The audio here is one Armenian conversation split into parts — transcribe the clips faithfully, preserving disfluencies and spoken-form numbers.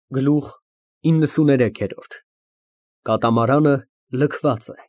Գլուխ իննսուներեք։ Կատամարանը լքված է։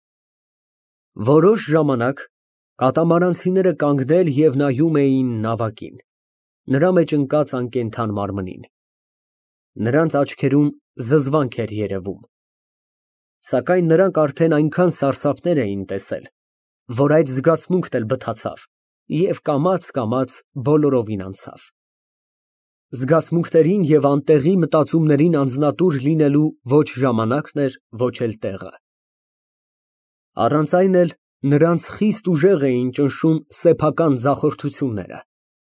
Որոշ ժամանակ կատամարանցիները կանգնել և նայում էին նավակին, նրա մեջ ընկած անկենդան մարմնին։ Նրանց աչքերում զզվանք էր երևում, սակայն նրանք արդեն այնքան սարսափներ էին տեսել, որ այդ զգացմունքն էլ բթացավ և կամաց֊կամաց բոլորովին անցավ։ Զգացմունքներին և անտեղի մտածումներին անձնատուր լինելու ոչ ժամանակն էր, ոչ էլ տեղը։ Առանց այն էլ նրանց խիստ ուժեղ էին ճնշում սեփական ձախորդությունները,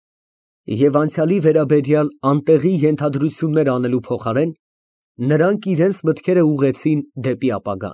և անցյալի վերաբերյալ անտեղի ենթադրություններ անելու փոխարեն, նրանք իրենց մտքերը ուղղեցին դեպի ապագան։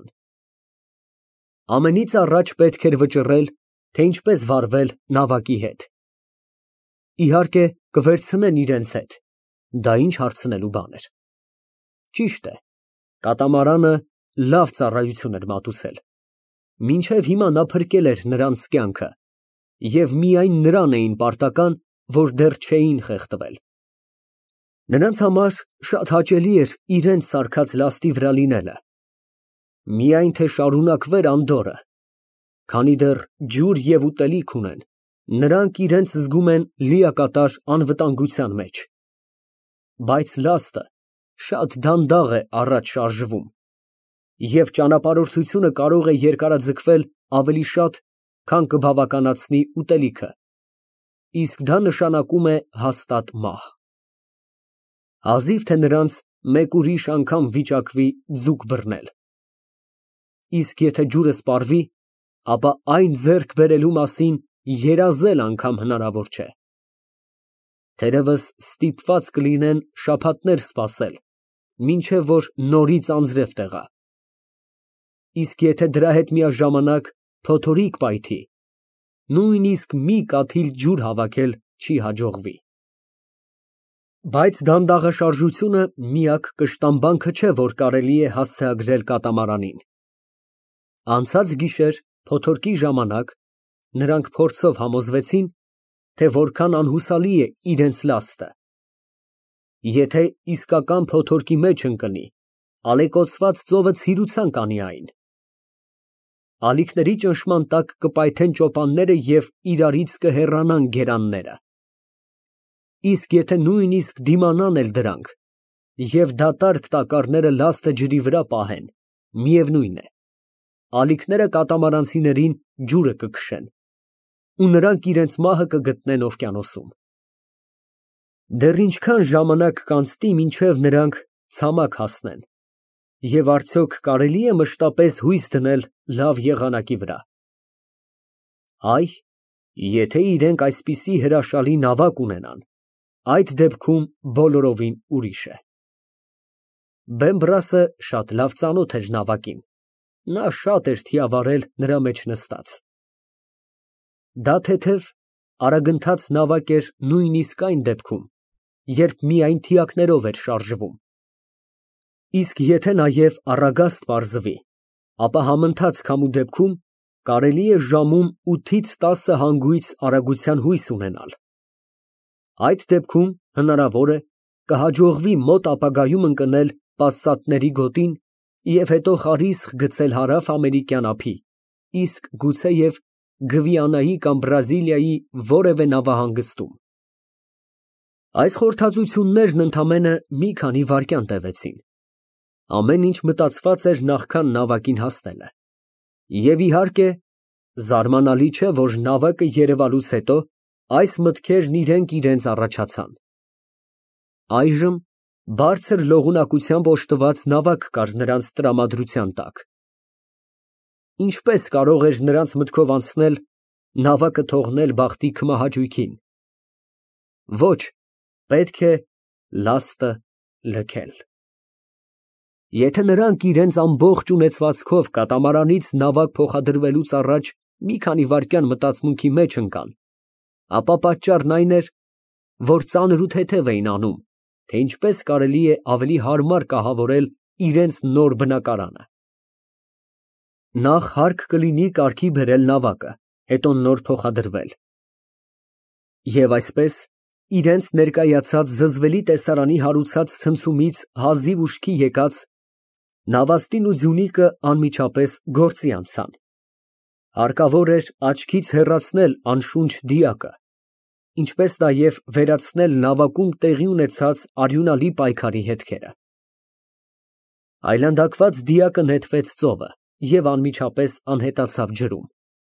Ամենից առաջ պետք էր վճռել, թե ինչպես վարվել նավակի հետ։ Իհարկե, կվերցնեն իրենց հետ, դա ինչ հարցնելու բան էր։ Ճիշտ է, կատամարանը լավ ծառայություն էր մատուցել, մինչև հիմա նա փրկել էր նրանց կյանքը, և միայն նրան էին պարտական, որ դեռ չէին խեղդվել։ Նրանց համար շատ հաճելի էր իրենց սարքած լաստի վրա լինելը, միայն թե շարունակվեր անդորրը, քանի դեռ ջուր և ուտելիք ունեն, նրանք իրենց զգում են լիակատար անվտանգության մեջ։ Բայց լաստը շատ դանդաղ է առաջ շարժվում, և ճանապարհորդությունը կարող է երկարաձգվել ավելի շատ, քան կբավականացնի ուտելիքը, իսկ դա նշանակում է հաստատ մահ։ Հազիվ թե նրանց մեկ ուրիշ անգամ վիճակվի ձուկ բռնել։ Իսկ եթե ջուրը սպառվի, ապա այն ձեռք բերելու մասին երազել անգամ հնարավոր չէ։ Թերևս ստիպված կլինեն շաբաթներ սպասել, մինչև որ նորից անձրև տեղա։ Իսկ եթե դրա հետ միաժամանակ փոթորիկ պայթի, նույնիսկ մի կաթիլ ջուր հավաքել չի հաջողվի։ Բայց դանդաղաշարժությունը միակ կշտամբանքը չէ, որ կարելի է հասցեագրել կատամարանին։ Անցած գիշեր փոթորկի ժամանակ նրանք փորձով համոզվեցին, թե որքան անհուսալի է իրենց լաստը։ Եթե իսկական փոթորկի մեջ ընկնի, ալեկոծված ծովը ցիրուցան կանի այն։ Ալիքների ճնշման տակ կպայթեն ճոպանները և իրարից կհեռանան գերանները։ Իսկ եթե նույնիսկ դիմանան էլ դրանք, և դատարկ տակառները լաստը ջրի վրա պահեն, միևնույն է, ալիքները կատամարանցիներին ջուրը կքշեն, ու նրանք իրենց մահը կգտնեն օվկիանոսում։ Դեռ ինչքան ժամանակ կանցնի, մինչև նրանք ցամաք հասնեն, և արդյոք կարելի է մշտապես հույս դնել լավ եղանակի վրա։ Այ, եթե իրենք այսպիսի հրաշալի նավակ ունենան, այդ դեպքում բոլորովին ուրիշ է։ Բեմբրասը շատ լավ ծանոթ էր նավակին, նա շատ էր թիավարել նրա մեջ նստած։ Դա թեթև, արագընթաց նավակ էր նույնիսկ այն դեպքում, երբ միայն թիակներով էր շարժվում։ Իսկ եթե նաև առագաստ պարզվի, ապա համընթաց քամու դեպքում կարելի է ժամում ութից տասը հանգույց արագության հույս ունենալ։ Այդ դեպքում, հնարավոր է, կհաջողվի մոտ ապագայում ընկնել պասատների գոտին և հետո խարիսխ գցել հարավ֊ամերիկյան ափի, իսկ գուցեև Գվիանայի կամ Բրազիլիայի որևէ նավահանգստում։ Այս խորհրդածություններն ընդամենը մի քանի վայրկյան տևեցին։ Ամեն ինչ մտածված էր նախքան նավակին հասնելը։ Եվ իհարկե, զարմանալի չէ, որ նավակը երևալուց հետո այս մտքերն իրենք իրենց առաջացան։ Այժմ բարձր լողունակությամբ օժտված նավակ կար նրանց տրամադրության տակ։ Ինչպես կարող էր նրանց մտքով անցնել նավակը թողնել բախտի քմահաճույքին։ Ոչ, պետք է լաստը լքել։ Եթե նրանք իրենց ամբողջ ունեցվածքով կատամարանից նավակ փոխադրվելուց առաջ մի քանի վայրկյան մտածմունքի մեջ ընկան, ապա պատճառն այն էր, որ ծանր ու թեթև էին անում, թե ինչպես կարելի է ավելի հարմար կահավորել իրենց նոր բնակարանը։ Նախ հարկ կլինի կարգի բերել նավակը, հետո նոր փոխադրվել։ Եվ այսպես, իրենց ներկայացած զզվելի տեսարանի հարուցած ցնցումից հազիվ ուշքի եկած, Նավաստին ու Ձյունիկը անմիջապես գործի անցան։ Հարկավոր էր աչքից հեռացնել անշունչ դիակը, ինչպես նաև վերացնել նավակում տեղի ունեցած արյունալի պայքարի հետքերը։ Այլանդակված դիակը նետվեց ծովը և անմիջապես անհետացավ ջրում։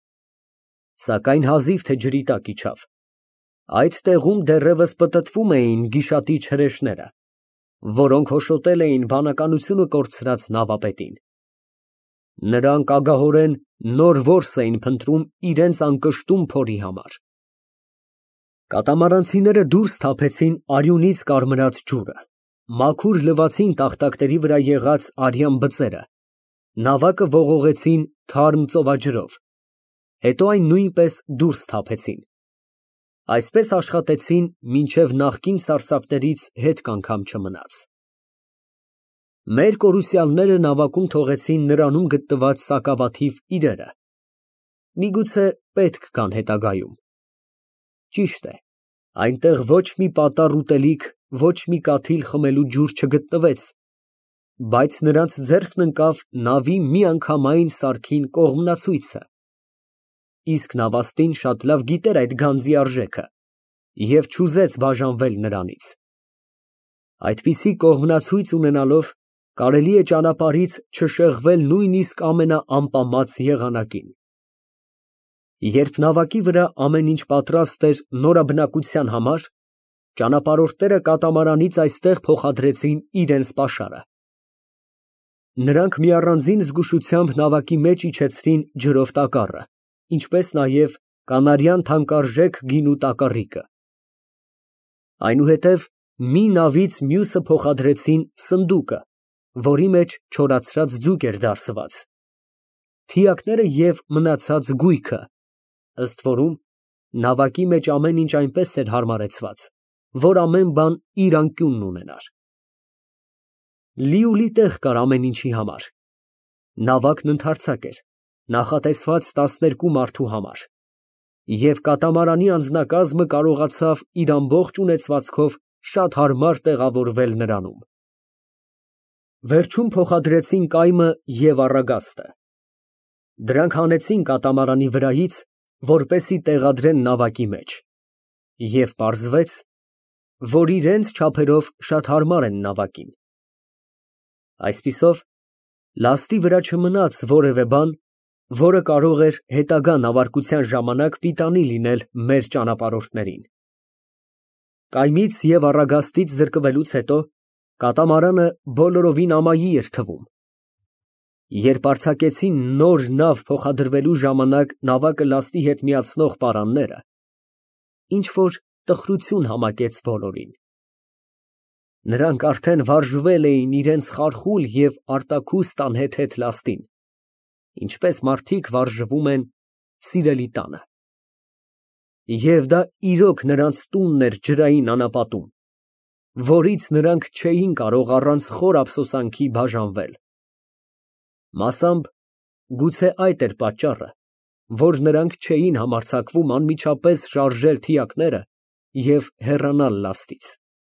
Սակայն հազիվ թե ջրի տակ իջավ։ Այդ տեղում դեռևս պտտվում էին գիշատիչ հրեշները, որոնք հոշոտել էին բանականությունը կորցրած նավապետին։ Նրանք ագահորեն նոր որս էին փնտրում իրենց անկշտում փորի համար։ Կատամարանցիները դուրս թափեցին արյունից կարմրած ջուրը, մաքուր լվացին տախտակների վրա եղած արյան բծերը, նավակը ողողեցին թարմ ծովաջրով, հետո այն նույնպես դուրս թափեցին։ Այսպես աշխատեցին, մինչև նախկին սարսափներից հետք անգամ չմնաց։ Մեր կորուսյալները նավակում թողեցին նրանում գտնված սակավաթիվ իրերը։ Միգուցե պետք գան հետագայում։ Ճիշտ է, այնտեղ ոչ մի պատառ ուտելիք, ոչ մի կաթիլ խմելու ջուր չգտնվեց, բայց նրանց ձեռքն ընկավ նավի միանգամայն սարքին կողմնացույցը։ Իսկ Նավաստին շատ լավ գիտեր այդ գանձի արժեքը և չուզեց բաժանվել նրանից։ Այդպիսի կողմնացույց ունենալով կարելի է ճանապարհից չշեղվել նույնիսկ ամենաանպամած եղանակին։ Երբ նավակի վրա ամեն ինչ պատրաստ էր նորաբնակության համար, ճանապարհորդները կատամարանից այստեղ փոխադրեցին իրենց պաշարը։ Նրանք մի առանձին զգուշությամբ նավակի մեջ իջեցրին ջրով տակառը, ինչպես նաև կանարյան թանկարժեք գինու տակառիկը։ Այնուհետև մի նավից մյուսը փոխադրեցին սնդուկը, որի մեջ չորացրած ձուկ էր դարսված, թիակները և մնացած գույքը, ըստ որում նավակի մեջ ամեն ինչ այնպես էր հարմարեցված, որ ամեն բան իր անկյունն ունենար։ Լիուլի տեղ կար ամեն ինչի համար։ Նավակն ընդարձակ էր, նախատեսված տասներկու մարդու համար, և կատամարանի անձնակազմը կարողացավ իր ամբողջ ունեցվածքով շատ հարմար տեղավորվել նրանում։ Վերջում փոխադրեցին կայմը և առագաստը։ Դրանք հանեցին կատամարանի վրայից, որպեսզի տեղադրեն նավակի մեջ, և պարզվեց, որ իրենց չափերով շատ հարմար են նավակին։ Այսպիսով, լաստի վրա չմնաց որևէ բան, որը կարող էր հետագա նավարկության ժամանակ պիտանի լինել մեր ճանապարհորդներին։ Կայմից և առագաստից զրկվելուց հետո կատամարանը բոլորովին ամայի էր թվում։ Երբ արձակեցին նոր նավ փոխադրվելու ժամանակ նավակը լաստի հետ միացնող պարանները, ինչ֊որ տխրություն համակեց բոլորին։ Նրանք արդեն վարժվել էին իրենց խարխուլ և արտաքուստ անհեթեթ լաստին, ինչպես մարդիկ վարժվում են սիրելի տանը։ Եվ դա իրոք նրանց տունն էր ջրային անապատում, որից նրանք չէին կարող առանց խոր ափսոսանքի բաժանվել։ Մասամբ գուցե այդ էր պատճառը, որ նրանք չէին համարձակվում անմիջապես շարժել թիակները և հեռանալ լաստից։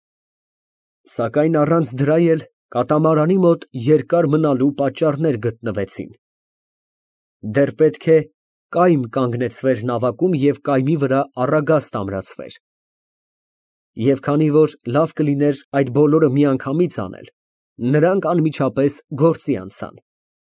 Սակայն առանց դրա էլ կատամարանի մոտ երկար մնալու պատճառներ գտնվեցին։ Դեռ պետք է կայմ կանգնեցվեր նավակում և կայմի վրա առագաստ ամրացվեր։ Եվ քանի որ լավ կլիներ այդ բոլորը միանգամից անել, նրանք անմիջապես գործի անցան։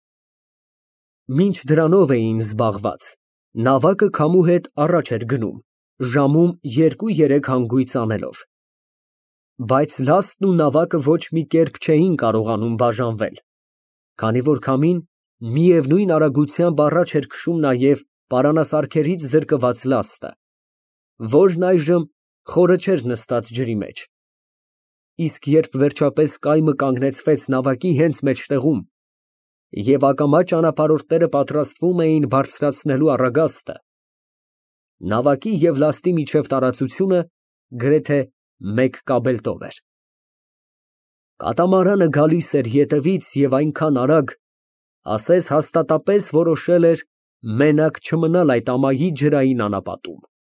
Մինչ դրանով էին զբաղված, նավակը քամու հետ առաջ էր գնում, ժամում երկու֊երեք հանգույց անելով։ Բայց լաստն ու նավակը ոչ մի կերպ չէին կարողանում բաժանվել, քանի որ քամին միևնույն արագությամբ առաջ էր քշում նաև պարանասարքերից զրկված լաստը, որն այժմ խորը չէր նստած ջրի մեջ։ Իսկ երբ վերջապես կայմը կանգնեցվեց նավակի հենց մեջտեղում, և ակամա ճանապարհորդները պատրաստվում էին բարձրացնելու առագաստը, նավակի և լաստի միջև տարածությունը գրեթե մեկ կաբելտով էր։ Կատամարանը գալիս էր ետևից և այնքան արագ, ասես հաստատապես որոշել էր մենակ չմնալ այդ ամայի ջրային անապատում։